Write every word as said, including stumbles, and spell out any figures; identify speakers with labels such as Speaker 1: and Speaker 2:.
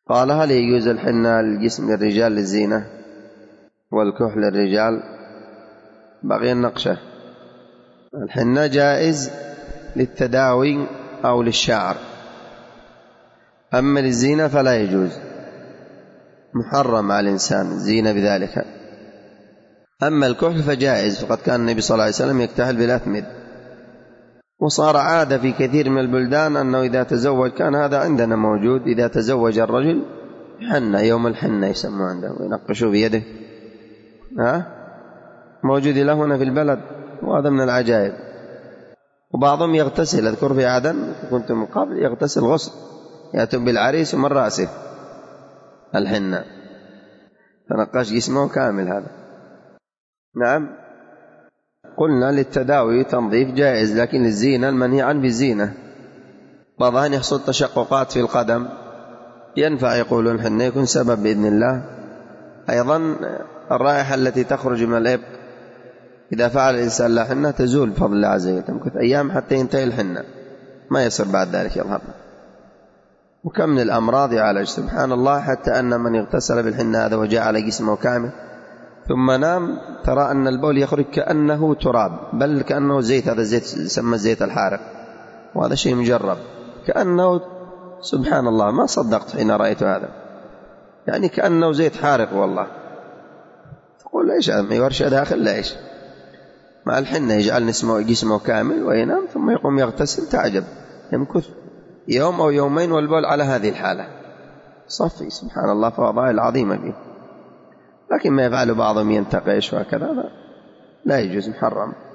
Speaker 1: قال: هل يجوز الحنة الجسم للرجال للزينة والكحل للرجال؟ بقي النقشة. الحنة جائز للتداوي أو للشعر، أما للزينة فلا يجوز، محرم على الإنسان الزينة بذلك. أما الكحل فجائز، فقد كان النبي صلى الله عليه وسلم يكتحل بالأثمد، وصار عادة في كثير من البلدان أنه إذا تزوج، كان هذا عندنا موجود، إذا تزوج الرجل حنة، يوم الحنة يسموه عنده وينقشوا بيده، ها موجود له هنا في البلد، وهذا من العجائب. وبعضهم يغتسل، أذكر في عدن كنت من قبل يغتسل غسل، يأتون بالعريس ومن رأسه الحنة، تنقش جسمه كامل هذا. نعم، قلنا للتداوي تنظيف جائز، لكن للزينة المنهي عنه بالزينة. بعضها يحصل تشققات في القدم، ينفع يقولون الحنة يكون سبب بإذن الله. أيضا الرائحة التي تخرج من الإبط إذا فعل الإنسان لا حنة تزول بفضل الله عز وجل، تمكث أيام حتى ينتهي الحنة، ما يصير بعد ذلك يظهر. وكم من الأمراض يعالج سبحان الله، حتى أن من اغتسل بالحنة هذا وجعل جسمه كامل ثم نام، ترى أن البول يخرج كأنه تراب، بل كأنه زيت، هذا الزيت يسمى الزيت الحارق، وهذا شيء مجرب، كأنه سبحان الله ما صدقت حين رأيت هذا، يعني كأنه زيت حارق والله. تقول ليش هذا ما يورش داخل؟ ليش مع الحنة يجعل جسمه جسمه كامل وينام، ثم يقوم يغتسل، تعجب يمكث يوم أو يومين والبول على هذه الحالة صفي، سبحان الله، فوضائل عظيمة فيه. لكن ما يفعل بعضهم ينتقش وهكذا لا يجوز، محرم.